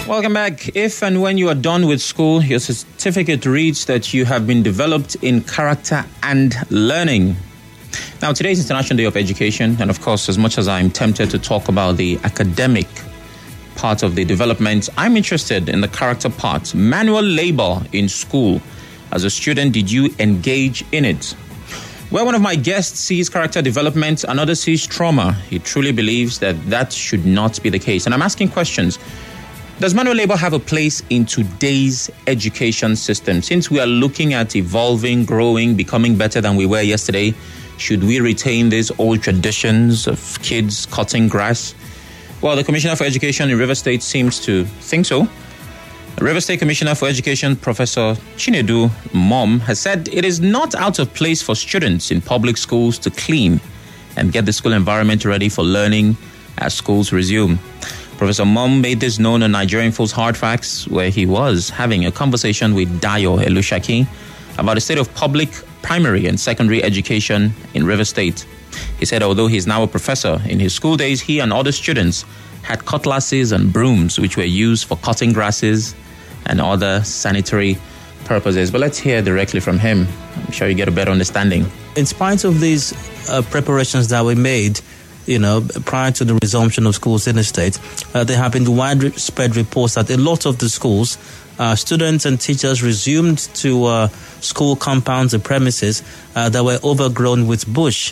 Welcome back. If and when you are done with school, your certificate reads that you have been developed in character and learning. Now, today is International Day of Education, and of course, as much as I'm tempted to talk about the academic part of the development, I'm interested in the character part. Manual labor in school. As a student, did you engage in it? Where one of my guests sees character development, another sees trauma. He truly believes that should not be the case. And I'm asking questions. Does manual labor have a place in today's education system? Since we are looking at evolving, growing, becoming better than we were yesterday, should we retain these old traditions of kids cutting grass? Well, the Commissioner for Education in Rivers State seems to think so. The Rivers State Commissioner for Education, Professor Chinedu Mom, has said it is not out of place for students in public schools to clean and get the school environment ready for learning as schools resume. Professor Mom made this known on Nigerian Fool's Hard Facts, where he was having a conversation with Dayo Elushaki about the state of public primary and secondary education in Rivers State. He said although he's now a professor, in his school days, he and other students had cutlasses and brooms which were used for cutting grasses and other sanitary purposes. But let's hear directly from him. I'm sure you get a better understanding. In spite of these preparations that we made, prior to the resumption of schools in the state, there have been widespread reports that a lot of the schools, students and teachers resumed to school compounds and premises that were overgrown with bush.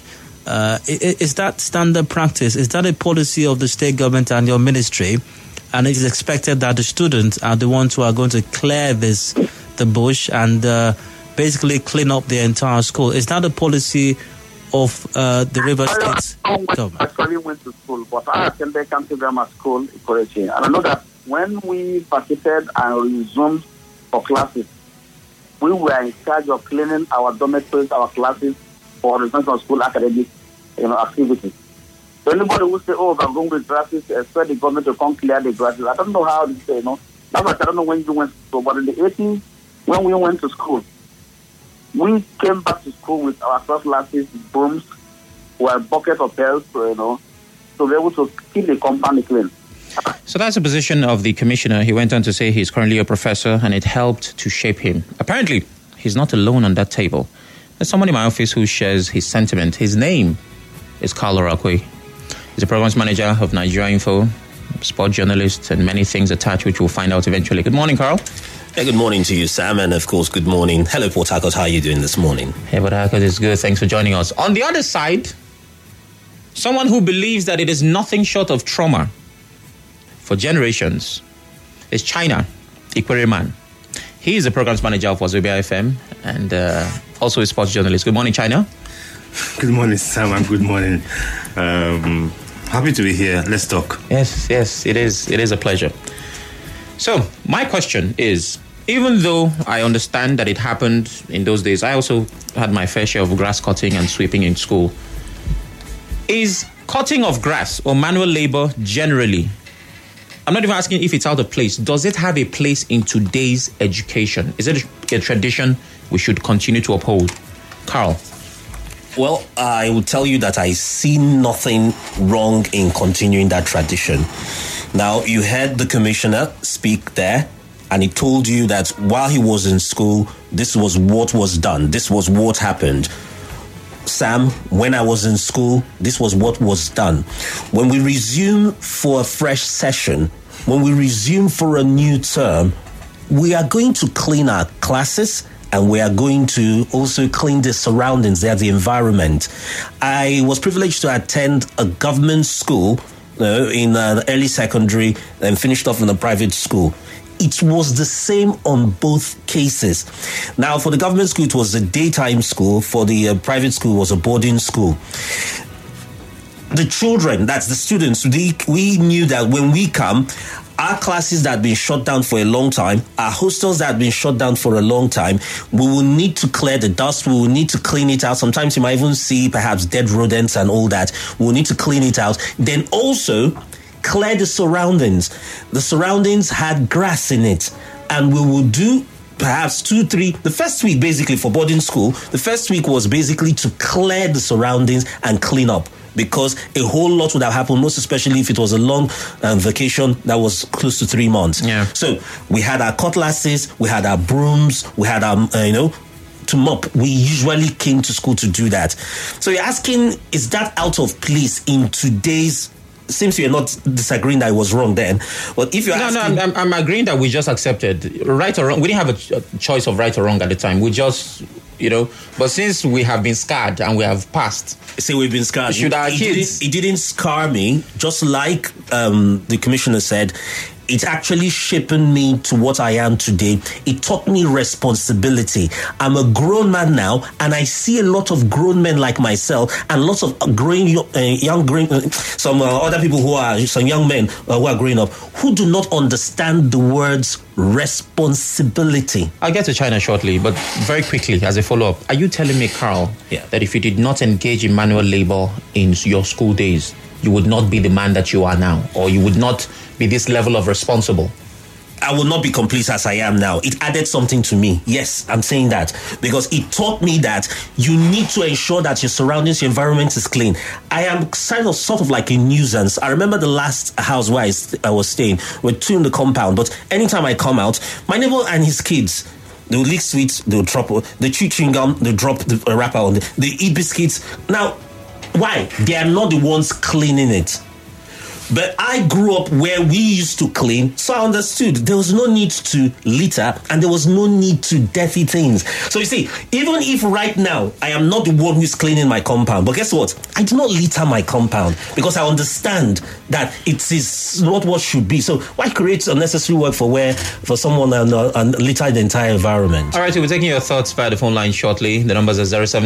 Is that standard practice? Is that a policy of the state government and your ministry? And it is expected that the students are the ones who are going to clear the bush and basically clean up the entire school. Is that a policy of the Rivers State government? I actually went to school, but I attended Country Grammar School in Korechi. And I know that when we vacated and resumed for classes, we were in charge of cleaning our dormitories, our classes, for resumption of school academic activities. So anybody who say, we're going with grasses, expect the government to come clear the grasses. I don't know how this, That's why I don't know when you went to school. But in the 80s, when we went to school, we came back to school with our cutlasses, brooms, or a bucket of bells, to be able to keep the compound clean. So that's the position of the commissioner. He went on to say he's currently a professor and it helped to shape him. Apparently, he's not alone on that table. There's someone in my office who shares his sentiment. His name is Carl Orakwe. He's a programs manager of Nigeria Info, sport journalist, and many things attached, which we'll find out eventually. Good morning, Carl. Hey, good morning to you, Sam, and of course, good morning. Hello, Port Harcourt. How are you doing this morning? Hey, Port Harcourt is good. Thanks for joining us. On the other side, someone who believes that it is nothing short of trauma for generations is China Ikwereman. He is the programs manager of Wazobia FM and also a sports journalist. Good morning, China. Good morning, Sam, and good morning. Happy to be here. Let's talk. Yes, it is a pleasure. So, my question is, even though I understand that it happened in those days, I also had my fair share of grass cutting and sweeping in school. Is cutting of grass or manual labor generally, I'm not even asking if it's out of place, does it have a place in today's education? Is it a tradition we should continue to uphold? Carl. Well, I will tell you that I see nothing wrong in continuing that tradition. Now, you heard the commissioner speak there, and he told you that while he was in school, this was what was done. This was what happened. Sam, when I was in school, this was what was done. When we resume for a fresh session, when we resume for a new term, we are going to clean our classes, and we are going to also clean the surroundings there, the environment. I was privileged to attend a government school in the early secondary and finished off in a private school. It was the same on both cases. Now, for the government school, it was a daytime school. For the private school, it was a boarding school. The children, that's the students, we knew that when we come, our classes that have been shut down for a long time, our hostels that have been shut down for a long time, we will need to clear the dust, we will need to clean it out. Sometimes you might even see perhaps dead rodents and all that. We will need to clean it out. Then also clear the surroundings. The surroundings had grass in it, and we will do perhaps 2-3, the first week basically for boarding school, the first week was basically to clear the surroundings and clean up. because a whole lot would have happened, most especially if it was a long vacation that was close to 3 months. Yeah. So we had our cutlasses, we had our brooms, we had our, to mop. We usually came to school to do that. So you're asking, is that out of place in today's? Seems you're not disagreeing that it was wrong then. But if you're asking, I'm agreeing that we just accepted right or wrong. We didn't have a choice of right or wrong at the time. We just, but since we have been scarred and we have passed. Say we've been scarred. Should our kids? It didn't scar me, just like the commissioner said. It actually shaped me to what I am today. It taught me responsibility. I'm a grown man now, and I see a lot of grown men like myself, and lots of some other people who are some young men who are growing up who do not understand the words responsibility. I'll get to China shortly, but very quickly as a follow-up, are you telling me, Carl, that if you did not engage in manual labor in your school days, you would not be the man that you are now, or you would not be this level of responsible? I will not be complete as I am now. It added something to me. Yes, I'm saying that because it taught me that you need to ensure that your surroundings, your environment is clean. I am sort of like a nuisance. I remember the last house where I was staying. We're two in the compound, but anytime I come out, my neighbor and his kids, they'll lick sweets, they'll drop the chewing gum, they'll drop the wrapper on they eat biscuits. Now, why? They are not the ones cleaning it. But I grew up where we used to clean, so I understood there was no need to litter and there was no need to dirty things. So you see, even if right now I am not the one who is cleaning my compound, but guess what? I do not litter my compound because I understand that it is not what should be. So why create unnecessary work for someone and litter the entire environment? All right, so we're taking your thoughts via the phone line shortly. The numbers are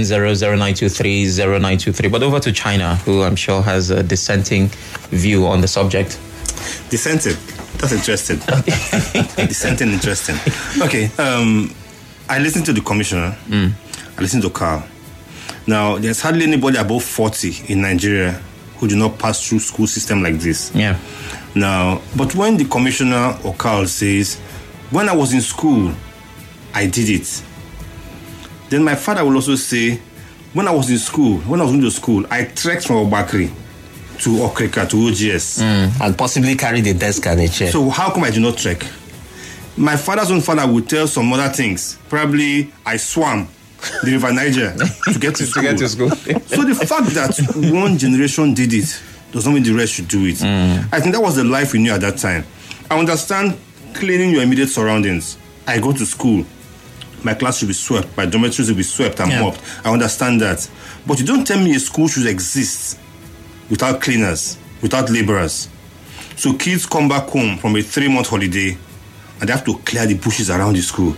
070-0923-0923. But over to China, who I'm sure has a dissenting view on the subject. Dissenting? That's interesting. Dissenting, interesting. Okay, I listened to the commissioner. I listened to Carl. Now, there's hardly anybody above 40 in Nigeria who do not pass through school system like this. Yeah. Now, but when the commissioner or Carl says, when I was in school, I did it. Then my father will also say, when I was in school, when I was going to school, I trekked from Obakri to Okrika, to OGS. And possibly carry the desk and a chair. So how come I do not trek? My father's own father would tell some other things. Probably I swam the River Niger to get to school. So the fact that one generation did it does not mean the rest should do it. I think that was the life we knew at that time. I understand cleaning your immediate surroundings. I go to school. My class should be swept. My dormitories will be swept and mopped. I understand that. But you don't tell me a school should exist without cleaners, without laborers. So kids come back home from a 3-month holiday and they have to clear the bushes around the school.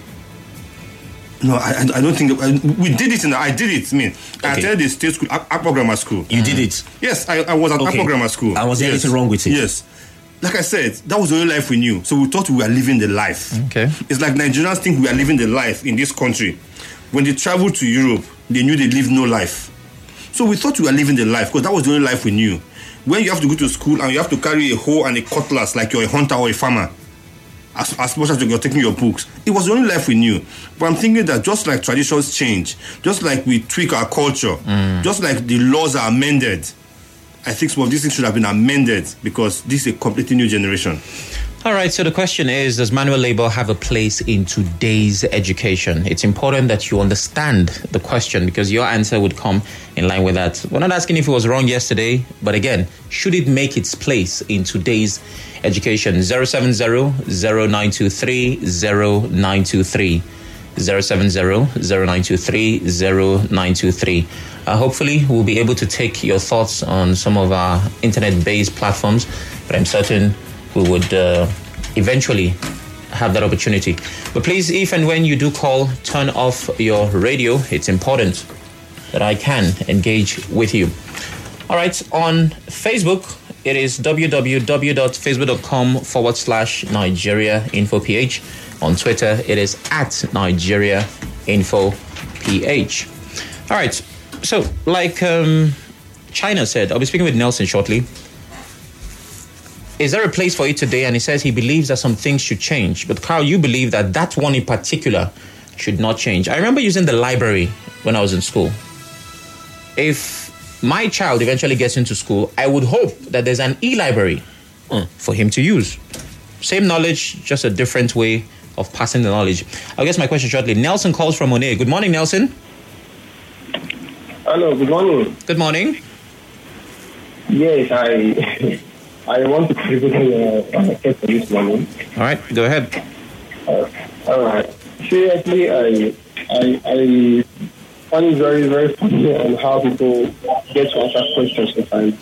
No, I don't think... we did it. I did it. I attended the state school, Akpo Grammar School. You did it? Yes, I was at Akpo Grammar School. And was there anything wrong with it? Yes. Like I said, that was the only life we knew. So we thought we were living the life. Okay. It's like Nigerians think we are living the life in this country. When they traveled to Europe, they knew they lived no life. So we thought we were living the life because that was the only life we knew. When you have to go to school and you have to carry a hoe and a cutlass like you're a hunter or a farmer, as much as you're taking your books, it was the only life we knew. But I'm thinking that just like traditions change, just like we tweak our culture, just like the laws are amended, I think some of these things should have been amended because this is a completely new generation. All right, so the question is, does manual labor have a place in today's education? It's important that you understand the question because your answer would come in line with that. We're not asking if it was wrong yesterday, but again, should it make its place in today's education? 070-0923-0923. 070-0923-0923. Hopefully, we'll be able to take your thoughts on some of our internet-based platforms, but I'm certain we would eventually have that opportunity. But please, if and when you do call, turn off your radio. It's important that I can engage with you. All right, on Facebook, it is www.facebook.com/NigeriaInfoPH. On Twitter, it is @NigeriaInfoPH. All right, so like China said, I'll be speaking with Nelson shortly. Is there a place for it today? And he says he believes that some things should change. But Carl, you believe that that one in particular should not change. I remember using the library when I was in school. If my child eventually gets into school, I would hope that there's an e-library for him to use. Same knowledge, just a different way of passing the knowledge. I'll guess my question shortly. Nelson calls from Monet. Good morning, Nelson. Hello, good morning. Good morning. Yes, I want to contribute for this morning. All right, go ahead. All right. Seriously, I find it very, very funny on how people get to answer questions sometimes.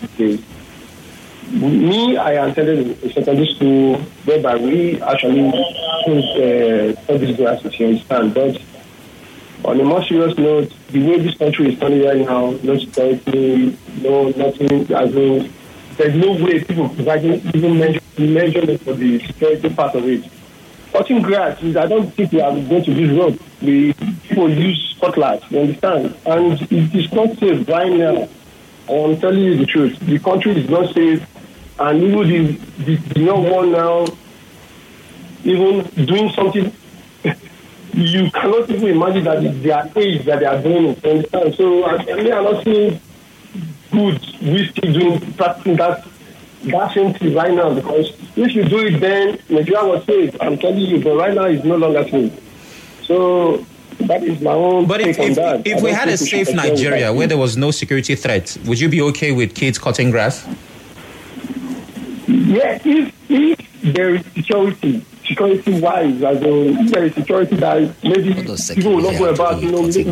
Me, I attended a secondary school whereby we actually studied classes, you understand. But on a more serious note, the way this country is standing right now, no security, no nothing, as in, there's no way people providing even measurement for the security part of it. Cutting grass, I don't think we are going to this road. People use cutlass, you understand? And it is not safe right now. I'm telling you the truth. The country is not safe. And even the young one now, even doing something, you cannot even imagine that it's their age that they are doing it. You understand? So I am not seeing good. We still practicing that same thing right now, because if you do it then, Nigeria was safe. I'm telling you, but right now it's no longer safe. So that is my own take on that. If we had a safe Nigeria where there was no security threat, would you be okay with kids cutting grass? Yeah, if there is security-wise, as in, if there is security that maybe people will not go about,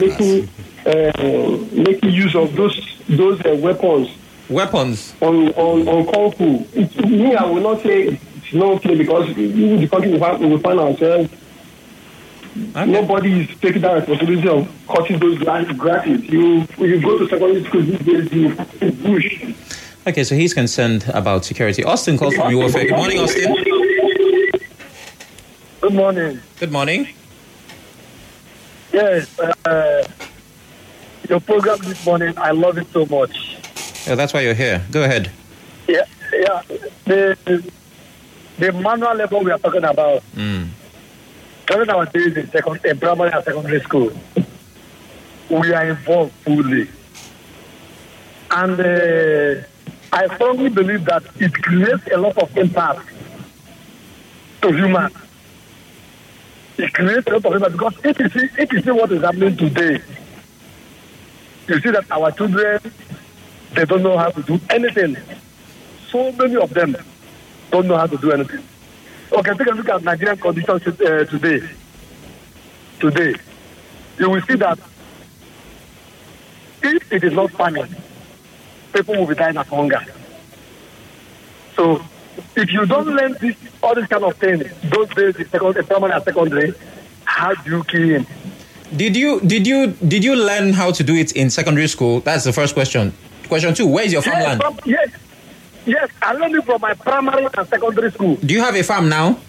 making use of those weapons. Weapons on Kung Fu. Me, I will not say it's not okay, because even the country we find ourselves, nobody is taking that responsibility of cutting those grasses. You go to secondary school these days, you bush. Okay, so he's concerned about security. Austin calls from UFA. Good morning, Austin. Good morning. Good morning. Yes, your program this morning, I love it so much. Yeah, that's why you're here. Go ahead. Yeah. The manual level we are talking about. During our days in primary and secondary school, we are involved fully. And I strongly believe that it creates a lot of impact to humans. It creates a lot of impact, because if you see what is happening today, you see that our children, they don't know how to do anything. So many of them don't know how to do anything. Okay, take a look at Nigerian conditions today. Today, you will see that if it is not farming, people will be dying of hunger. So, if you don't learn all this kind of things, those days in primary and secondary, how do you kill him? Did you learn how to do it in secondary school? That's the first question. Question 2, where is your farmland? Yes, I learned it from my primary and secondary school. Do you have a farm now?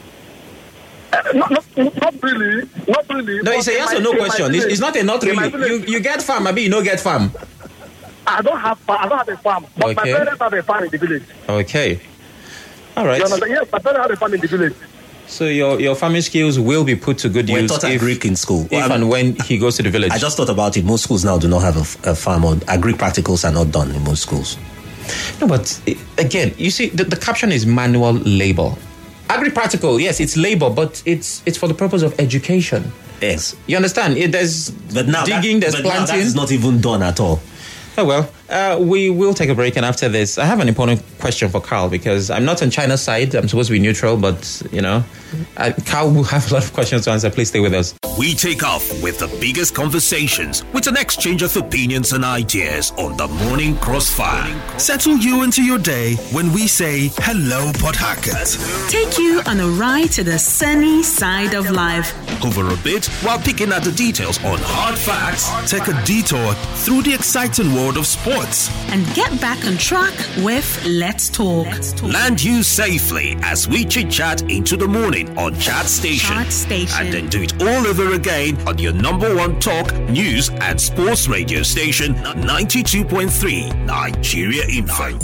Not really. No, it's a yes or no question. It's not a not really. You get farm, maybe you don't get farm. I don't have a farm, but my parents have a farm in the village. Okay. All right. Yes, my parents have a farm in the village. So your farming skills will be put to good use taught agric in school. And when he goes to the village. I just thought about it. Most schools now do not have a farm, or agric practicals are not done in most schools. No, but again, you see, the caption is manual labor. Agri-practical, yes, it's labor, but it's for the purpose of education. Yes. You understand? There's digging, there's planting. Now that is not even done at all. Oh, well, we will take a break, and after this, I have an important question for Carl, because I'm not on China's side. I'm supposed to be neutral, but, Carl will have a lot of questions to answer. Please stay with us. We take off with the biggest conversations with an exchange of opinions and ideas on the Morning Crossfire. Settle you into your day when we say hello, Port Harcourt. Take you on a ride to the sunny side of life. Over a bit while picking at the details on hard facts. Take a detour through the exciting world of sports. And get back on track with Let's Talk. Land you safely as we chit-chat into the morning on Chat Station. And then do it all over again on your number one talk, news and sports radio station, 92.3 Nigeria Info.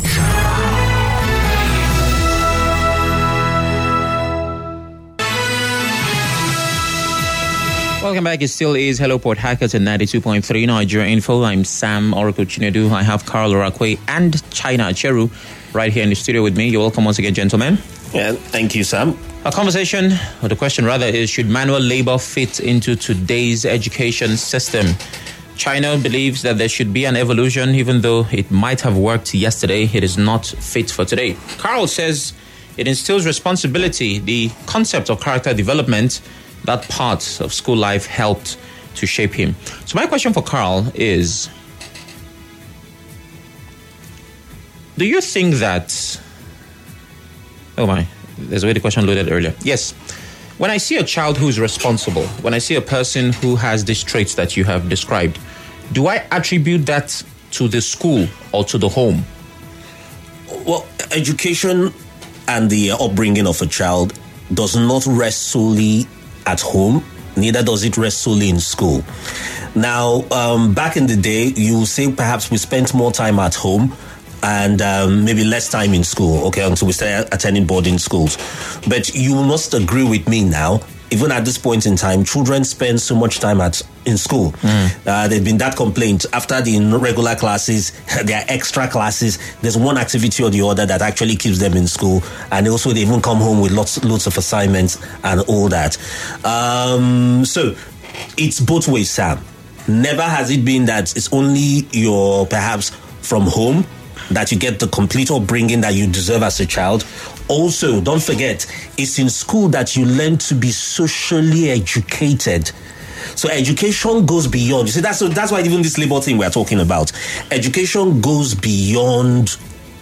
Welcome back. It still is Hello Port Hackers at 92.3 Nigeria Info. I'm Sam Oracle Chinedu. I have Carl Orakwe and China Acheru right here in the studio with me. You're welcome once again, gentlemen. Yeah, thank you, Sam. Our conversation, or the question rather, is should manual labor fit into today's education system? China believes that there should be an evolution, even though it might have worked yesterday. It is not fit for today. Carl says it instills responsibility. The concept of character development, that part of school life helped to shape him. So my question for Carl is, do you think that... Oh my, there's a way the question loaded earlier. Yes. When I see a child who's responsible, when I see a person who has these traits that you have described, do I attribute that to the school or to the home? Well, education and the upbringing of a child does not rest solely at home, neither does it rest solely in school. Now, back in the day, you will say perhaps we spent more time at home and maybe less time in school, okay, until we started attending boarding schools. But you must agree with me now, even at this point in time, children spend so much time in school. There's been that complaint. After the regular classes, there are extra classes. There's one activity or the other that actually keeps them in school. And also they even come home with lots of assignments and all that. So it's both ways, Sam. Never has it been that it's only your, perhaps, from home that you get the complete upbringing that you deserve as a child. Also, don't forget, it's in school that you learn to be socially educated. So education goes beyond. You see, that's why even this labor thing we're talking about. Education goes beyond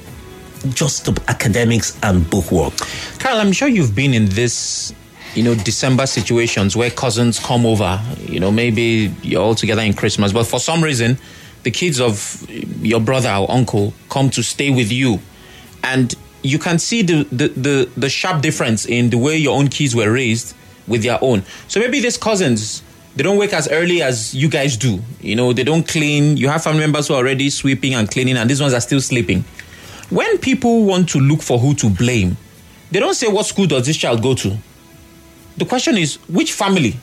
just the academics and bookwork. Carl, I'm sure you've been in this, December situations where cousins come over. Maybe you're all together in Christmas, but for some reason, the kids of your brother or uncle come to stay with you, and you can see the sharp difference in the way your own kids were raised with their own. So maybe these cousins, they don't wake as early as you guys do. They don't clean. You have family members who are already sweeping and cleaning, and these ones are still sleeping. When people want to look for who to blame, they don't say, what school does this child go to? The question is, which family?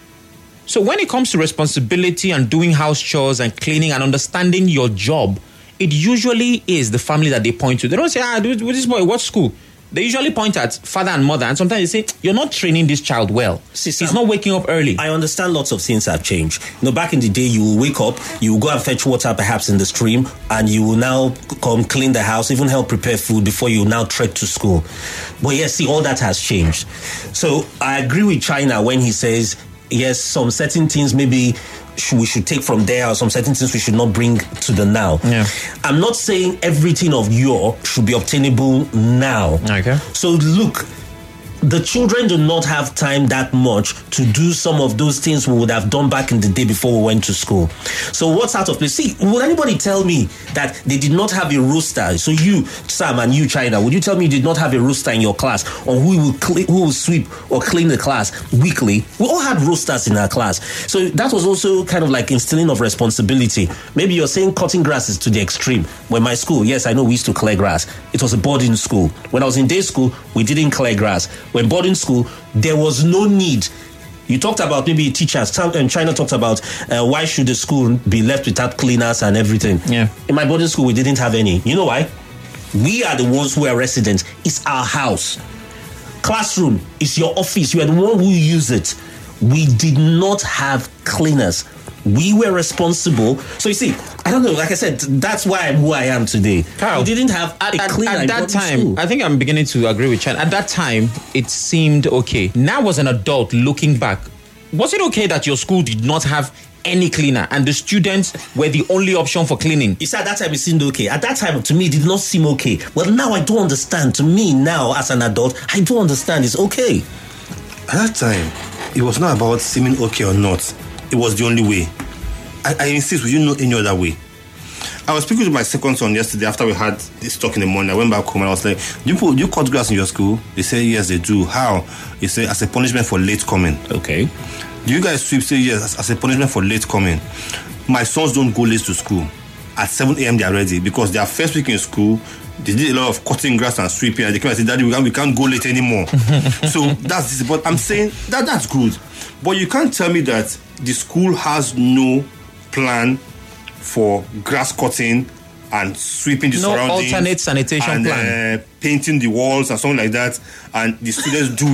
So when it comes to responsibility and doing house chores and cleaning and understanding your job, it usually is the family that they point to. They don't say, this boy, what school? They usually point at father and mother, and sometimes they say, you're not training this child well. He's not waking up early. I understand lots of things have changed. Back in the day, you will wake up, you will go and fetch water perhaps in the stream, and you will now come clean the house, even help prepare food before you now trek to school. But yes, see, all that has changed. So I agree with China when he says, yes, some certain things maybe we should take from there, or some certain things we should not bring to the now. Yeah. I'm not saying everything of yore should be obtainable now. Okay. So look, the children do not have time that much to do some of those things we would have done back in the day before we went to school. So what's out of place? See, would anybody tell me that they did not have a roster? So you, Sam, and you, China, would you tell me you did not have a roster in your class on who will sweep or clean the class weekly? We all had rosters in our class. So that was also kind of like instilling of responsibility. Maybe you're saying cutting grass is to the extreme. When my school, yes, I know we used to clear grass. It was a boarding school. When I was in day school, we didn't clear grass. When boarding school, there was no need. You talked about maybe teachers, and China talked about why should the school be left without cleaners and everything. Yeah. In my boarding school, we didn't have any. You know why? We are the ones who are residents. It's our house. Classroom is your office. You are the one who use it. We did not have cleaners. We were responsible. So you see, I don't know, like I said, that's why I'm who I am today. Carl, we didn't have a cleaner at that time. School. I think I'm beginning to agree with Chan. At that time, it seemed okay. Now, as an adult looking back, was it okay that your school did not have any cleaner and the students were the only option for cleaning? You said at that time it seemed okay. At that time, to me, it did not seem okay. Well, now I don't understand. To me, now as an adult, I don't understand. It's okay. At that time, it was not about seeming okay or not. It was the only way. I insist, we didn't know any other way. I was speaking to my second son yesterday after we had this talk in the morning. I went back home and I was like, do you cut grass in your school? They say, yes, they do. How? They say, as a punishment for late coming. Okay. Do you guys sweep? Say, yes, as a punishment for late coming. My sons don't go late to school. At 7 a.m. they are ready because their first week in school, they did a lot of cutting grass and sweeping, and they came and said, Daddy, we can't go late anymore. So that's this. But I'm saying that's good. But you can't tell me that the school has no plan for grass cutting and sweeping the surroundings. No alternate sanitation plan. Painting the walls and something like that, and the students do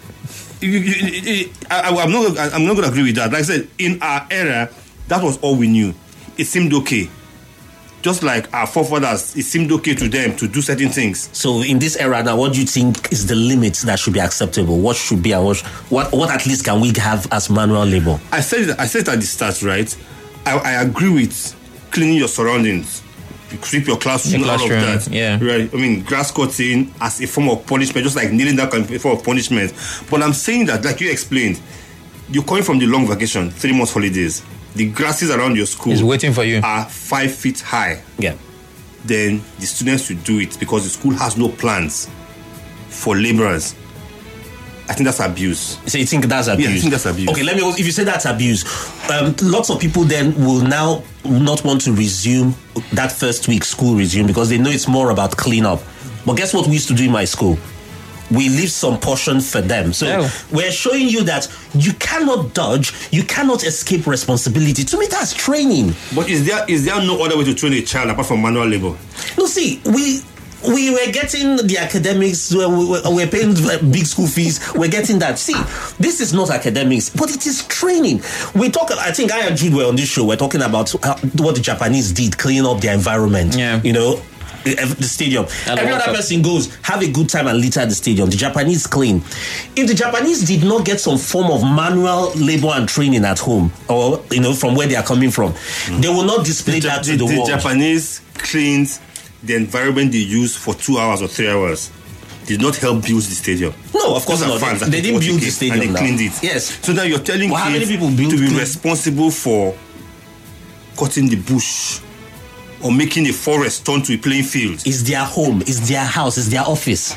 it. I'm not going to agree with that. Like I said, in our era, that was all we knew. It seemed okay. Just like our forefathers, it seemed okay to them to do certain things. So in this era now, what do you think is the limits that should be acceptable? What should be and what at least can we have as manual labor? I said at the start, right? I agree with cleaning your surroundings. You sweep your classroom, all of that. Yeah. Right. I mean, grass cutting as a form of punishment, just like kneeling down can be a form of punishment. But I'm saying that, like you explained, you're coming from the long vacation, 3 months holidays. The grasses around your school is waiting for you. Are 5 feet high. Yeah. Then the students should do it because the school has no plans for laborers. I think that's abuse. So you think that's abuse? Yeah, I think that's abuse. Okay, if you say that's abuse, lots of people then will now not want to resume that first week school resume because they know it's more about cleanup. But guess what we used to do in my school? We leave some portion for them. So we're showing you that you cannot dodge, you cannot escape responsibility. To me, that's training. But is there no other way to train a child apart from manual labor? No, see, we were getting the academics, we're paying big school fees, we're getting that. See, this is not academics, but it is training. I think I and Jude were on this show, we're talking about what the Japanese did, cleaning up their environment. Yeah. You know, the stadium. Every other person goes, have a good time and litter at the stadium. The Japanese clean. If the Japanese did not get some form of manual labor and training at home, or, you know, from where they are coming from, they will not display that to the world. The Japanese cleans the environment they use for 2 hours or 3 hours. Did not help build the stadium. No, of course not. They didn't build the stadium. And they cleaned it. Yes. So now you're telling kids to be responsible for cutting the bush or making a forest turn to a playing field. It's their home, it's their house, it's their office.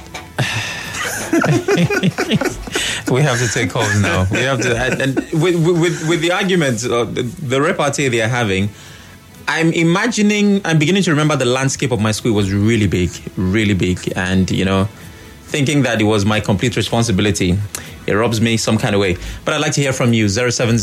We have to take calls now. We have to, and with the arguments, the repartee they are having, I'm beginning to remember the landscape of my school was really big, and, you know, thinking that it was my complete responsibility. It robs me some kind of way. But I'd like to hear from you,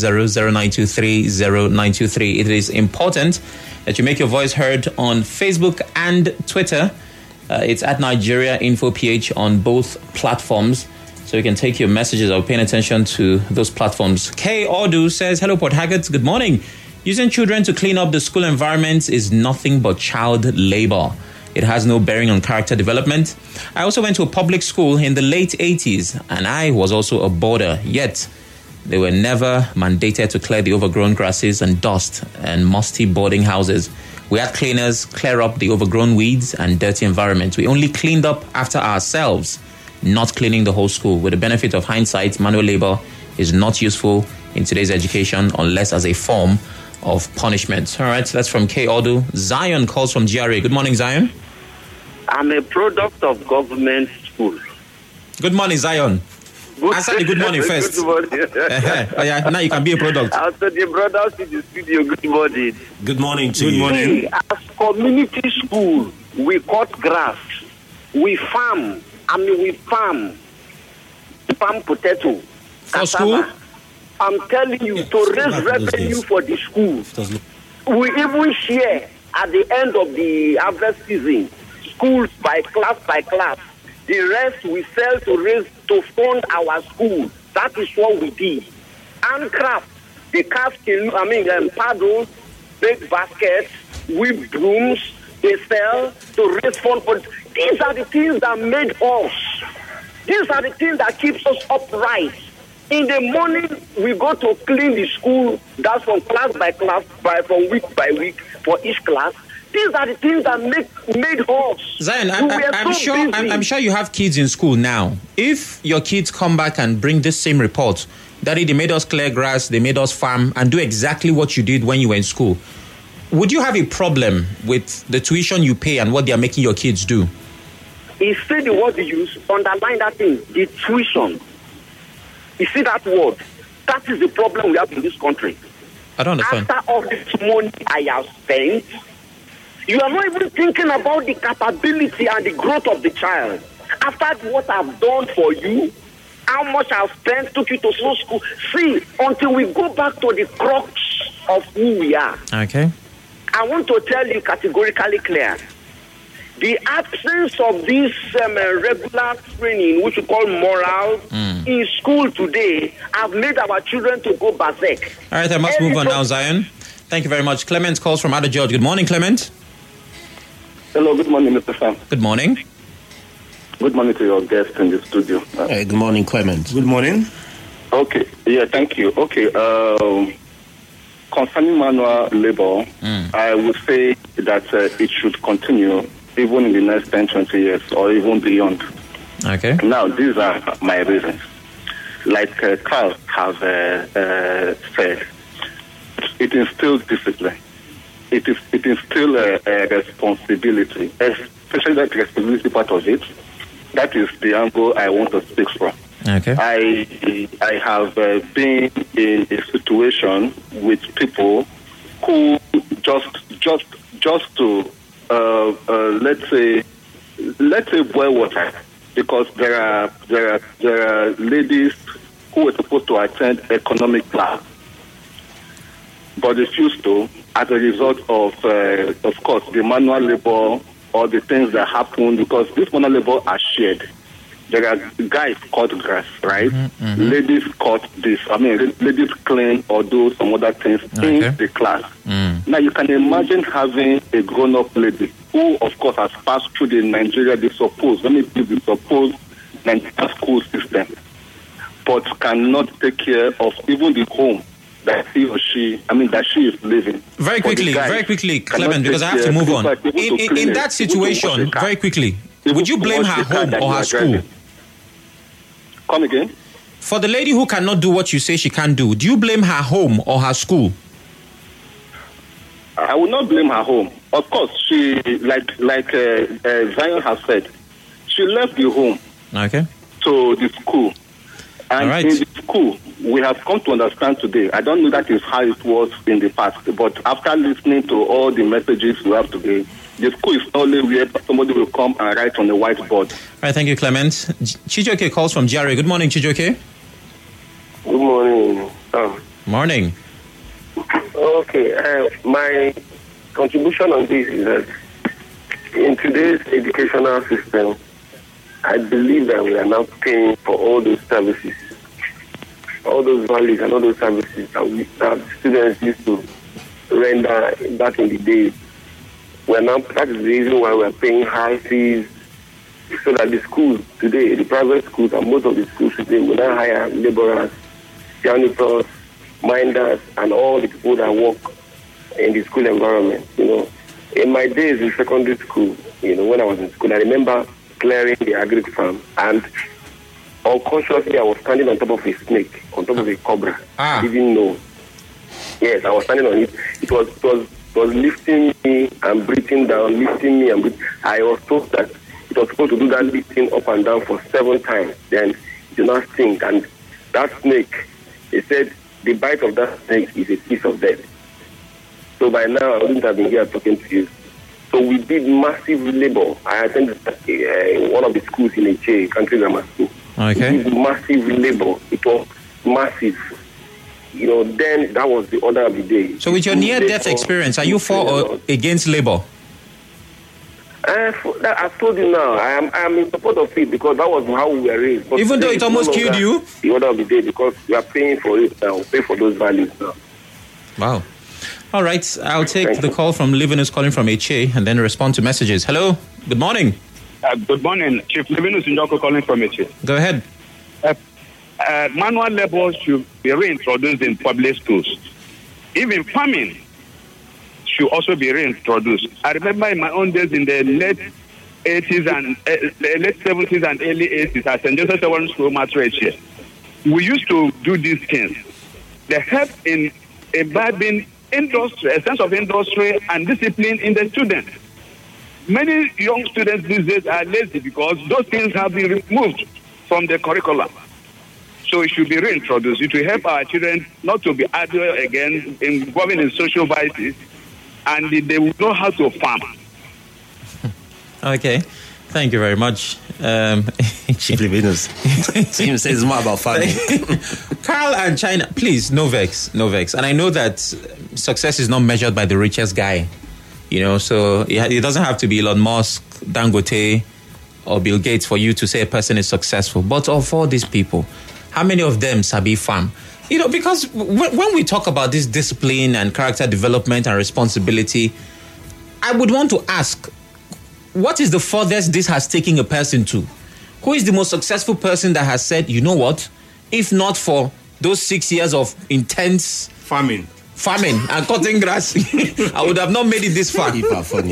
070-0923-0923. It is important that you make your voice heard on Facebook and Twitter. It's at Nigeria Info PH on both platforms. So you can take your messages. I'll pay attention to those platforms. K. Odu says, hello, Port Haggart. Good morning. Using children to clean up the school environment is nothing but child labor. It has no bearing on character development. I also went to a public school in the late 80s, and I was also a boarder. Yet, they were never mandated to clear the overgrown grasses and dust and musty boarding houses. We had cleaners clear up the overgrown weeds and dirty environment. We only cleaned up after ourselves, not cleaning the whole school. With the benefit of hindsight, manual labor is not useful in today's education unless as a form of punishment. All right, that's from K. Odu. Zion calls from GRA. Good morning, Zion. I'm a product of government school. Good morning, Zion. Answer the good morning first. Good morning. Oh, yeah, now you can be a product. After the brothers in the studio, good morning. Good morning to you. Good morning. As community school, we cut grass. We farm. We farm potato. For school? I'm telling you, to raise revenue for the school. We even share at the end of the harvest season, schools by class. The rest we sell to fund our school. That is what we did. Handcraft, the paddles, big baskets, whip brooms, they sell to raise funds for. These are the things that made us. These are the things that keeps us upright. In the morning, we go to clean the school. That's from class by class, from week by week for each class. These are the things that made us. Zion, I'm sure you have kids in school now. If your kids come back and bring this same report, Daddy, they made us clear grass, they made us farm, and do exactly what you did when you were in school, would you have a problem with the tuition you pay and what they are making your kids do? It's still the word you use, underline that thing, the tuition. You see that word? That is the problem we have in this country. I don't understand. After all this money I have spent, you are not even thinking about the capability and the growth of the child. After what I've done for you, how much I've spent, took you to school. See, until we go back to the crux of who we are. Okay. I want to tell you categorically clear. The absence of this regular training, which we call morals, in school today, have made our children to go berserk. All right, I must move on now, Zion. Thank you very much. Clement calls from Ada George. Good morning, Clement. Hello, good morning, Mr. Sam. Good morning. Good morning to your guest in the studio. Hey, good morning, Clement. Good morning. Okay, yeah, thank you. Okay, concerning manual labor, I would say that it should continue even in the next 10, 20 years or even beyond. Okay. Now, these are my reasons. Like Carl has said, it instills discipline. It instills a responsibility, especially that responsibility part of it. That is the angle I want to speak from. Okay. I have been in a situation with people who just to let's say boil water, because there are ladies who were supposed to attend economic class, but refused to as a result of course, the manual labor or the things that happen, because this manual labor are shared. There are guys cut grass, right? Ladies cut this. Ladies clean or do some other things in the class. Now, you can imagine having a grown-up lady who, of course, has passed through the Nigeria, the supposed Nigeria school system, but cannot take care of even the home that he or she, that she is living. Very quickly, Clement, because I have to move on. In that situation, very quickly, would you blame her home or her school? Come again? For the lady who cannot do what you say she can do you blame her home or her school? I would not blame her home. Of course, she, like Zion has said, she left the home to the school. And in the school, we have come to understand today, I don't know that is how it was in the past, but after listening to all the messages we have today, the school is only where somebody will come and write on the whiteboard. All right, thank you, Clement. Chijoke calls from GRA. Good morning, Chijoke. Good morning. Morning. Okay, my contribution on this is that in today's educational system, I believe that we are now paying for all those services, all those values and all those services that students used to render back in the day. That is the reason why we are paying high fees, so that the schools today, the private schools and most of the schools today, will now hire laborers, janitors, minders, and all the people that work in the school environment. In my days in secondary school, when I was in school, I remember clearing the agric farm, and unconsciously I was standing on top of a snake, on top of a cobra. I didn't know. Yes, I was standing on it. It was lifting me and breathing down, lifting me and breathing. I was told that it was supposed to do that lifting up and down for 7 times. Then it did not sink. And that snake, they said, the bite of that snake is a piece of death. So by now, I wouldn't have been here talking to you. So we did massive labor. I attended one of the schools in Eche, country grammar school. Okay. We did massive labor. It was massive. Then that was the order of the day. So with your near-death experience, are you for or against labor? I told you now, I am in support of it, because that was how we were raised. But even though it almost killed you? The order of the day, because we are paying for it now, pay for those values now. Wow. All right, I'll take the call from Livinus calling from HA and then respond to messages. Hello, good morning. Good morning, Chief Livinus Njoko calling from HA. Go ahead. Manual labor should be reintroduced in public schools. Even farming should also be reintroduced. I remember in my own days in the late 80s and late 70s and early 80s at St. Joseph Secondary School, Matrix, we used to do these things. They help in imbibing industry, a sense of industry and discipline in the students. Many young students these days are lazy because those things have been removed from the curriculum. So it should be reintroduced. It will help our children not to be idle again, involving in social vices, and they will know how to farm. Okay. Thank you very much. Chief Livinus. Tim says it's more about family. Carl and China, please, no vex. And I know that success is not measured by the richest guy, so it doesn't have to be Elon Musk, Dangote, or Bill Gates for you to say a person is successful. But of all these people, how many of them sabi farm? Because when we talk about this discipline and character development and responsibility, I would want to ask, what is the furthest this has taken a person to? Who is the most successful person that has said, you know what, if not for those 6 years of intense farming and cutting grass, I would have not made it this far.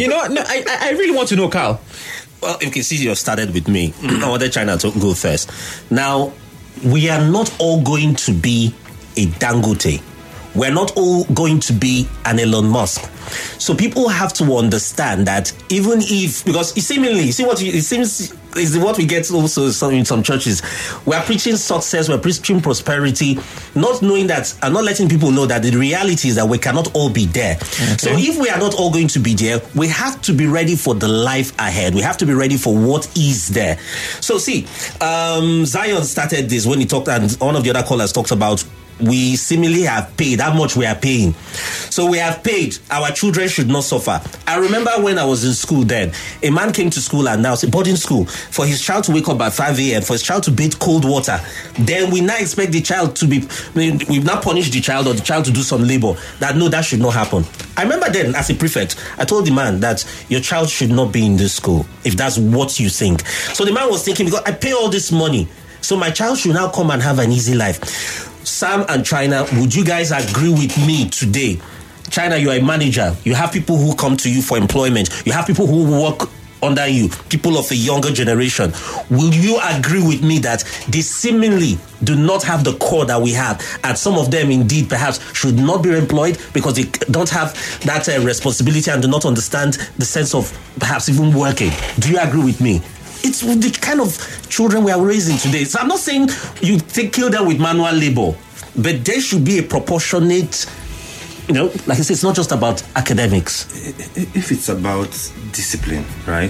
I really want to know, Carl. Well, you can see you started with me. I wanted China to go first. Now, we are not all going to be a Dangote. We're not all going to be an Elon Musk. So people have to understand that even if, because it seems is what we get also in some churches. We're preaching success, we're preaching prosperity, not knowing that, and not letting people know that the reality is that we cannot all be there. Okay. So if we are not all going to be there, we have to be ready for the life ahead. We have to be ready for what is there. So see, Zion started this when he talked, and one of the other callers talked about we seemingly have paid how much we are paying. So we have paid. Our children should not suffer. I remember when I was in school then, a man came to school and now it's a boarding school for his child to wake up at 5 a.m., for his child to bathe cold water. Then we now expect the child to be, we've now punished the child or the child to do some labor. That should not happen. I remember then as a prefect, I told the man that your child should not be in this school if that's what you think. So the man was thinking, because I pay all this money, so my child should now come and have an easy life. Sam and China, would you guys agree with me today? China, you are a manager. You have people who come to you for employment. You have people who work under you, people of a younger generation. Will you agree with me that they seemingly do not have the core that we have, and some of them indeed perhaps should not be employed because they don't have that responsibility and do not understand the sense of perhaps even working? Do you agree with me? It's the kind of children we are raising today. So I'm not saying you kill them with manual labor, but there should be a proportionate, like I said, it's not just about academics. If it's about discipline, right?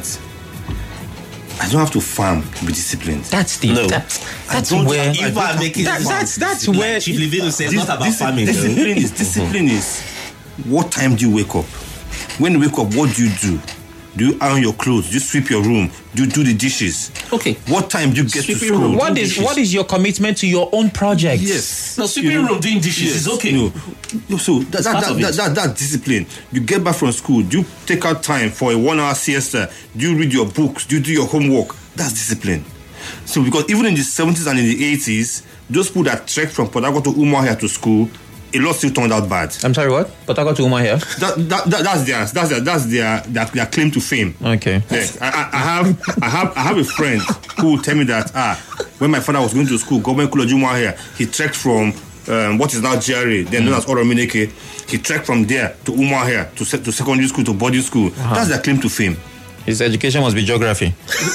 I don't have to farm to be disciplined. That's where Chief Livinus says not about farming. Discipline is what time do you wake up? When you wake up, what do you do? Do you iron your clothes? Do you sweep your room? Do you do the dishes? Okay. What time do you get to school? What is your commitment to your own project? Yes. No, sweeping your room, doing dishes is okay. No. So that discipline. You get back from school. Do you take out time for a 1 hour siesta? Do you read your books? Do you do your homework? That's discipline. So because even in the 70s and in the 80s, those people that trekked from Port Harcourt to Umuahia to school, a lot still turned out bad. I'm sorry, what? Port Harcourt to Umuahia? That's their claim to fame. Okay. Yeah, I have a friend who will tell me that when my father was going to school, Government College Umuahia, he trekked from what is now GRA, then known as Oromineke. He trekked from there to Umuahia to secondary school to boarding school. Uh-huh. That's their claim to fame. His education must be geography.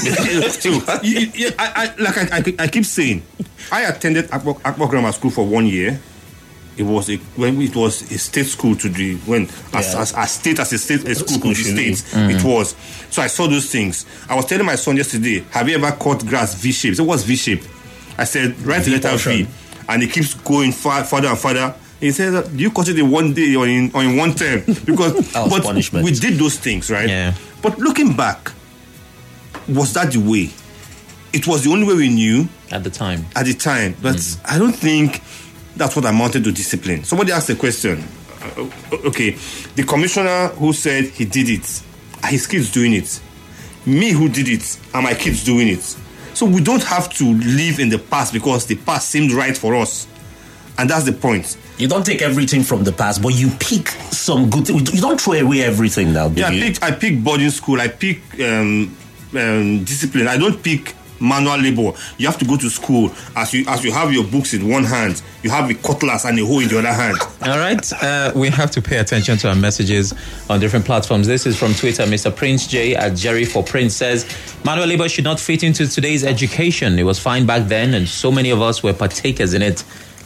I keep saying, I attended Akpo Grammar School for 1 year. It was a state school to the a school to the state. It was. So I saw those things. I was telling my son yesterday, have you ever cut grass V-shape? So what's V-shape? I said, write the letter V. And it keeps going further and further. He said, do you cut it in 1 day or in 1 term? Because punishment. We did those things, right? Yeah. But looking back, was that the way? It was the only way we knew at the time. But I don't think that's what amounted to discipline. Somebody asked a question. Okay, the commissioner who said he did it, are his kids doing it? Me who did it, are my kids doing it? So we don't have to live in the past because the past seemed right for us. And that's the point. You don't take everything from the past, but you pick some good things. You don't throw away everything now, do you? I pick boarding school. I pick discipline. I don't pick manual labor. You have to go to school as you have your books in one hand, you have a cutlass and a hoe in the other hand. All right, we have to pay attention to our messages on different platforms. This is from Twitter. Mr. Prince J at Jerry for Prince says, manual labor should not fit into today's education. It was fine back then and so many of us were partakers in it.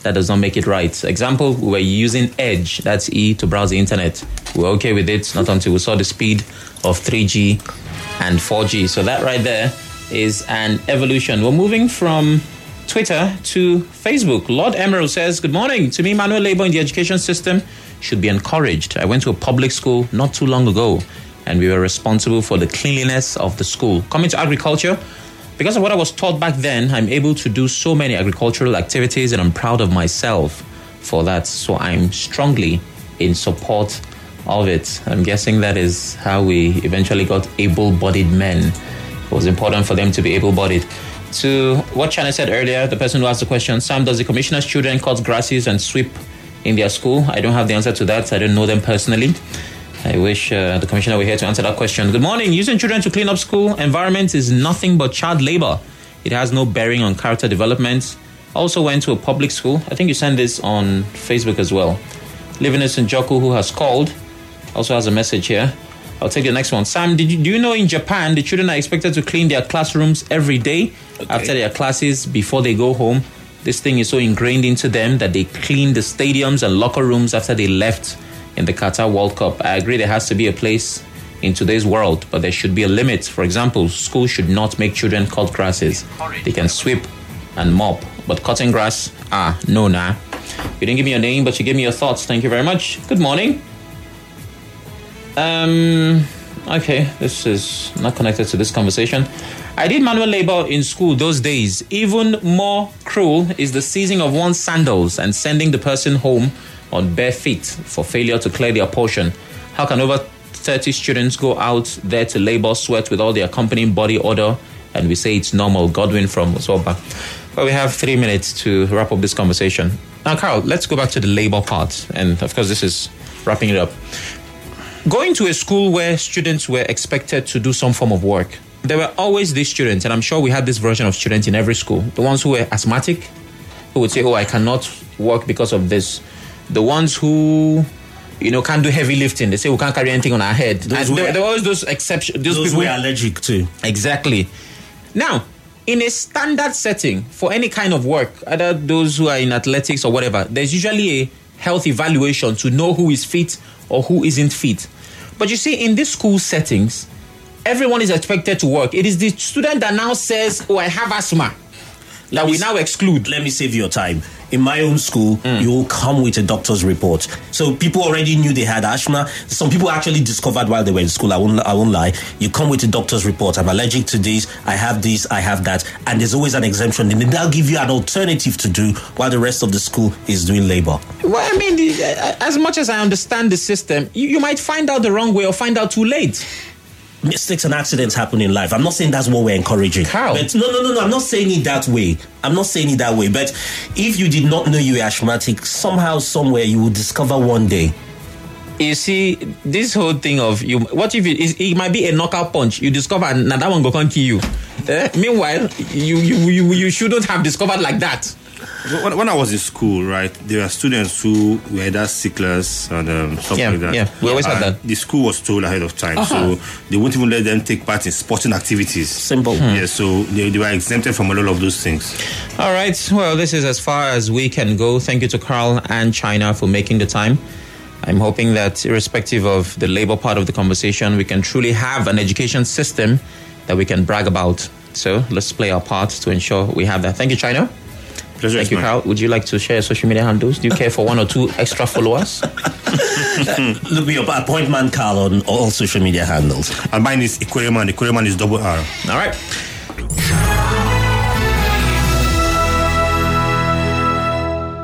that does not make it right. Example, we were using Edge, that's E, to browse the internet. We were okay with it, not until we saw the speed of 3G and 4G. So that right there is an evolution. We're moving from Twitter to Facebook. Lord Emerald says, good morning. To me, manual labor in the education system should be encouraged. I went to a public school not too long ago, and we were responsible for the cleanliness of the school. Coming to agriculture, because of what I was taught back then, I'm able to do so many agricultural activities, and I'm proud of myself for that. So I'm strongly in support of it. I'm guessing that is how we eventually got able-bodied men. It was important for them to be able-bodied. To what China said earlier, the person who asked the question, Sam, does the commissioner's children cut grasses and sweep in their school? I don't have the answer to that. I don't know them personally. I wish the commissioner were here to answer that question. Good morning. Using children to clean up school environments is nothing but child labor. It has no bearing on character development. Also went to a public school. I think you sent this on Facebook as well. Livinus Njoku, who has called, also has a message here. I'll take the next one. Sam, do you know in Japan, the children are expected to clean their classrooms every day after their classes before they go home? This thing is so ingrained into them that they clean the stadiums and locker rooms after they left in the Qatar World Cup. I agree there has to be a place in today's world, but there should be a limit. For example, schools should not make children cut grasses. They can sweep and mop, but cutting grass, no. You didn't give me your name, but you gave me your thoughts. Thank you very much. Good morning. Okay, this is not connected to this conversation. I did manual labor in school those days. Even more cruel is the seizing of one's sandals and sending the person home on bare feet for failure to clear their portion. How can over 30 students go out there to labor, sweat with all the accompanying body odor, and we say it's normal? Godwin from Osoba. Well, we have 3 minutes to wrap up this conversation. Now, Carl, let's go back to the labor part. And of course, this is wrapping it up. Going to a school where students were expected to do some form of work, there were always these students, and I'm sure we had this version of students in every school. The ones who were asthmatic, who would say, I cannot work because of this. The ones who, can't do heavy lifting. They say we can't carry anything on our head. There were always those exceptions. Those people we're allergic to. Exactly. Now, in a standard setting for any kind of work, either those who are in athletics or whatever, there's usually a health evaluation to know who is fit or who isn't fit. But you see, in these school settings, everyone is expected to work. It is the student that now says, I have asthma, that we now exclude. Let me save your time. In my own school, you will come with a doctor's report. So people already knew they had asthma. Some people actually discovered while they were in school. I won't lie. You come with a doctor's report. I'm allergic to this. I have that. And there's always an exemption. And they'll give you an alternative to do while the rest of the school is doing labor. Well, I mean, as much as I understand the system, you might find out the wrong way or find out too late. Mistakes and accidents happen in life. I'm not saying that's what we're encouraging. How? But no. I'm not saying it that way. But if you did not know you were asthmatic, somehow, somewhere, you will discover one day. You see, this whole thing of what if it might be a knockout punch? You discover now that one go can't kill you. Meanwhile, you shouldn't have discovered like that. When I was in school, right, there were students who were either sicklers and stuff like that. Yeah, we always had that. The school was told ahead of time, so they wouldn't even let them take part in sporting activities. Simple. Yeah, so they were exempted from a lot of those things. All right, well, this is as far as we can go. Thank you to Carl and China for making the time. I'm hoping that irrespective of the labor part of the conversation, we can truly have an education system that we can brag about. So let's play our part to ensure we have that. Thank you, China. Pleasure. Thank you, Carl. Would you like to share social media handles? Do you care for 1 or 2 extra followers? Look me up at PointMan Carl on all social media handles. And mine is Ikoreman. Ikoreman is double R. All right.